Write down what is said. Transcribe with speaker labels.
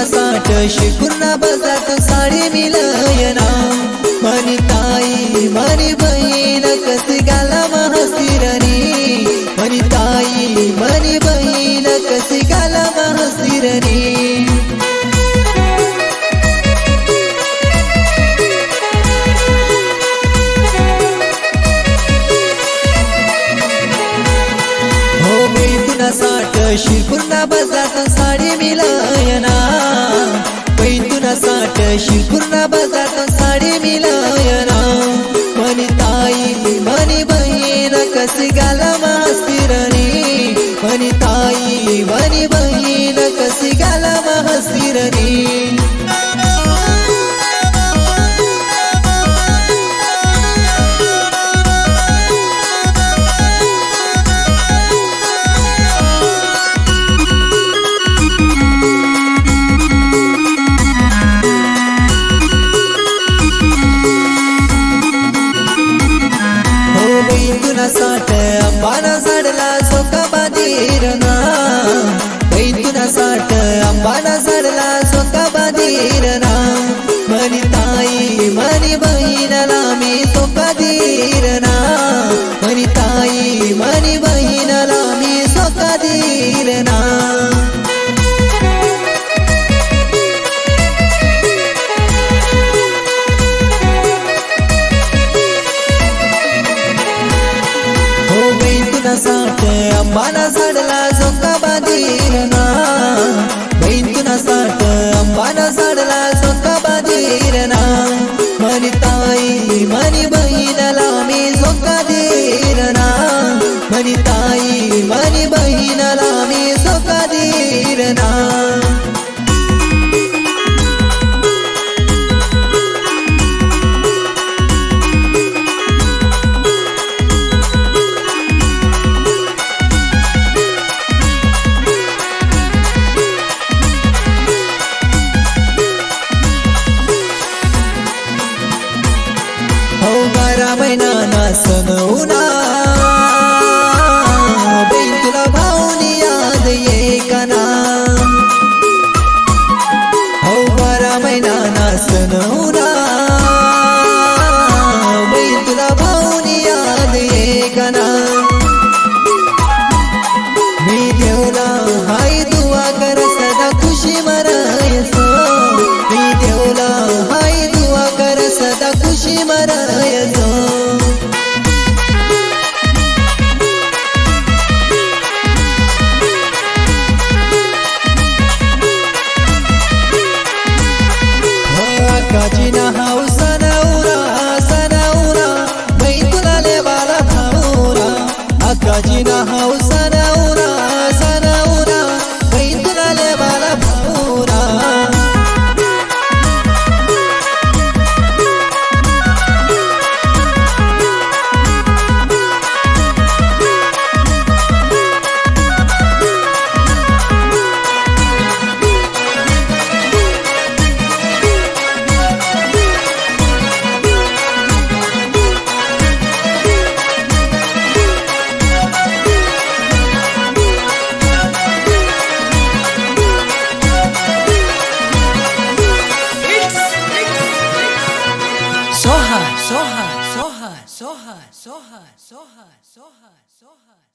Speaker 1: साठ शिकुर्ना बजात साडी मिलयना मनी ताई मनी बहीण कसी गाला महासिरनी मनी ताई मनी बहीण कसी गाला महासिरनी साठ शिरकुर्ना बजात साडी मिलयना पैतुना साठ शिरकुर्ना बजात साडी मिलयना मनी ताई मनी बहीण कसी गाला महासिरनी मनी ताई मनी बहीण कसी गाला महासिरनी साठ अंबाना झाडला सोका बादीरना पैतुना साठ अंबाना झाडला सोका बादीरना मनी ताई मनी बहीणला मी सोका दीरना मनी ताई मनी बहीणला मी सोका दीरना साठ अंबाना झाडला सोका बादीरना पैतुना साठ अंबाना झाडला सोका बादीरना मनी ताई मनी बहीणला मी सोका दीरना मनी ताई मनी बहीणला मी सोका दीरना महिना सनवना बहीण तुला भाऊनी याद येकना हो 12 महिना सनवना बहीण तुला भाऊनी याद येकना मी देवला हाय दुआ कर सदा खुशी मरायसो मी देवला हाय दुआ कर सदा खुशी मरायसो काजीना हाऊ सनौरा सनौरा बहीण तुला लेवाला भाऊरा काजीना हाऊ सनौरा सनौरा बहीण तुला लेवाला भाऊरा Soha, Soha, Soha, Soha, Soha, Soha, Soha, Soha.